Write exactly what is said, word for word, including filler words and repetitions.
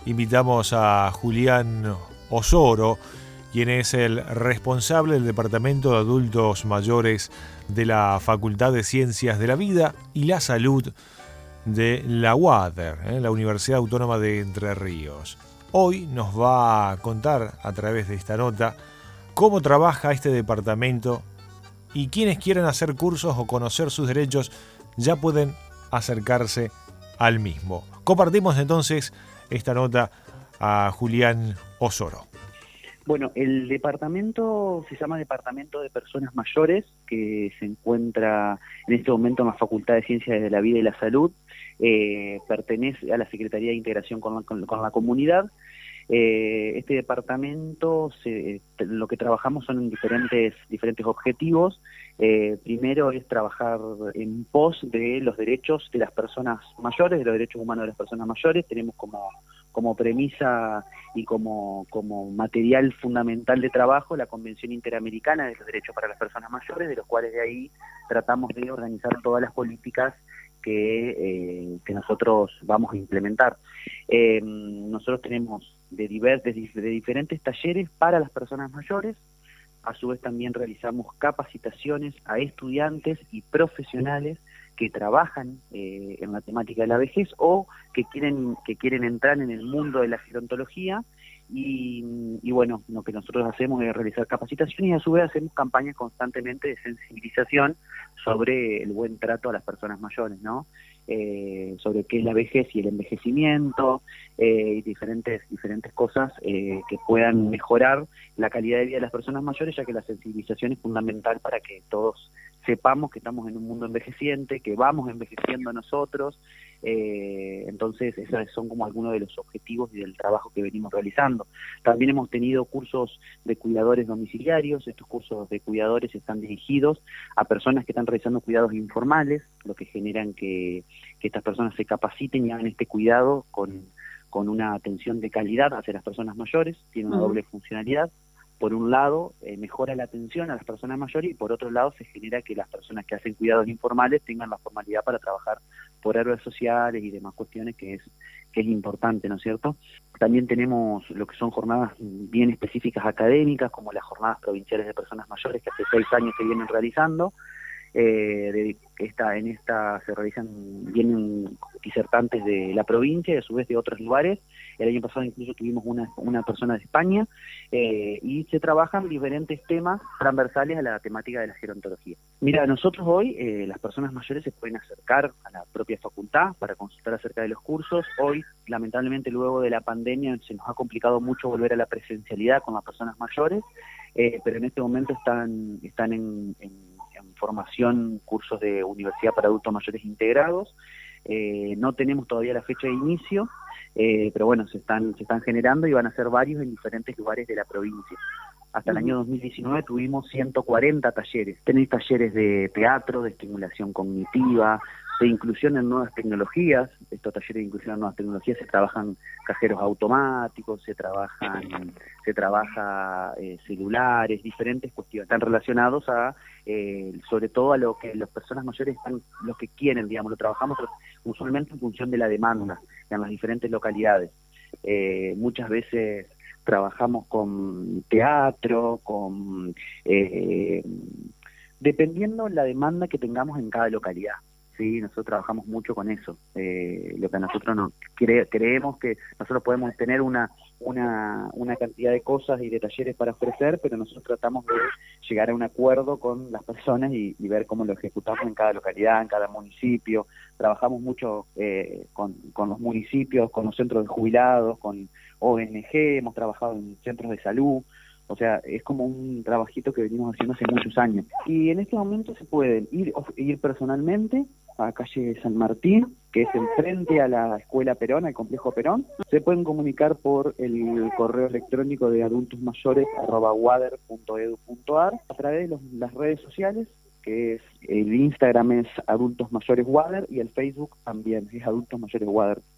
invitamos a Julián Osoro, quien es el responsable del Departamento de Adultos Mayores de la Facultad de Ciencias de la Vida y la Salud de la UADER, ¿eh? la Universidad Autónoma de Entre Ríos. Hoy nos va a contar a través de esta nota cómo trabaja este departamento y quienes quieran hacer cursos o conocer sus derechos ya pueden acercarse al mismo. Compartimos entonces esta nota a Julián Osoro. Bueno, el departamento se llama Departamento de Personas Mayores, que se encuentra en este momento en la Facultad de Ciencias de la Vida y la Salud. Eh, pertenece a la Secretaría de Integración con la, con, con la Comunidad. Eh, este departamento, se, lo que trabajamos son diferentes, diferentes objetivos. Eh, primero es trabajar en pos de los derechos de las personas mayores, de los derechos humanos de las personas mayores. Tenemos como, como premisa y como, como material fundamental de trabajo la Convención Interamericana de los Derechos para las Personas Mayores, de los cuales de ahí tratamos de organizar todas las políticas que, eh, que nosotros vamos a implementar. Eh, nosotros tenemos de, divers, de, de diferentes talleres para las personas mayores. A su vez también realizamos capacitaciones a estudiantes y profesionales que trabajan eh, en la temática de la vejez o que quieren que quieren entrar en el mundo de la gerontología. Y, y bueno, lo que nosotros hacemos es realizar capacitaciones y a su vez hacemos campañas constantemente de sensibilización sobre el buen trato a las personas mayores, ¿no? Eh, sobre qué es la vejez y el envejecimiento, eh, y diferentes, diferentes cosas eh, que puedan mejorar la calidad de vida de las personas mayores, ya que la sensibilización es fundamental para que todos sepamos que estamos en un mundo envejeciente, que vamos envejeciendo nosotros. Eh, entonces esos son como algunos de los objetivos y del trabajo que venimos realizando. También hemos tenido cursos de cuidadores domiciliarios. Estos cursos de cuidadores están dirigidos a personas que están realizando cuidados informales, lo que generan que, que estas personas se capaciten y hagan este cuidado con, con una atención de calidad hacia las personas mayores. Tiene una uh-huh. doble funcionalidad. Por un lado, eh, mejora la atención a las personas mayores y por otro lado se genera que las personas que hacen cuidados informales tengan la formalidad para trabajar por áreas sociales y demás cuestiones que es que es importante, ¿no es cierto? También tenemos lo que son jornadas bien específicas académicas, como las jornadas provinciales de personas mayores que hace seis años se vienen realizando. Eh, de esta, en esta se realizan, vienen disertantes de la provincia y a su vez de otros lugares. El año pasado incluso tuvimos una, una persona de España, eh, y se trabajan diferentes temas transversales a la temática de la gerontología. Mira, nosotros hoy, eh, las personas mayores se pueden acercar a la propia facultad para consultar acerca de los cursos. Hoy, lamentablemente, luego de la pandemia, se nos ha complicado mucho volver a la presencialidad con las personas mayores, eh, pero en este momento están, están en, en, en formación cursos de universidad para adultos mayores integrados. Eh, no tenemos todavía la fecha de inicio, eh, pero bueno, se están, se están generando y van a ser varios en diferentes lugares de la provincia. Hasta el año dos mil diecinueve tuvimos ciento cuarenta talleres. Tenéis talleres de teatro, de estimulación cognitiva, de inclusión en nuevas tecnologías. Estos talleres de inclusión en nuevas tecnologías se trabajan cajeros automáticos, se trabajan, se trabaja eh, celulares, diferentes cuestiones. Están relacionados a, eh, sobre todo a lo que las personas mayores están, los que quieren, digamos, lo trabajamos usualmente en función de la demanda en las diferentes localidades. Eh, muchas veces trabajamos con teatro, con eh, dependiendo la demanda que tengamos en cada localidad. Sí, nosotros trabajamos mucho con eso. Eh, lo que nosotros no cre creemos que nosotros podemos tener una, una, una cantidad de cosas y de talleres para ofrecer, pero nosotros tratamos de llegar a un acuerdo con las personas y, y ver cómo lo ejecutamos en cada localidad, en cada municipio. Trabajamos mucho eh, con, con los municipios, con los centros de jubilados, con O N G, hemos trabajado en centros de salud. O sea, es como un trabajito que venimos haciendo hace muchos años. Y en este momento se pueden ir, ir personalmente a calle San Martín, que es enfrente a la Escuela Perón, al Complejo Perón. Se pueden comunicar por el correo electrónico de adultosmayores arroba wader punto edu punto ar, a través de los, las redes sociales, que es el Instagram es Adultos Mayores Wader y el Facebook también es Adultos Mayores Wader.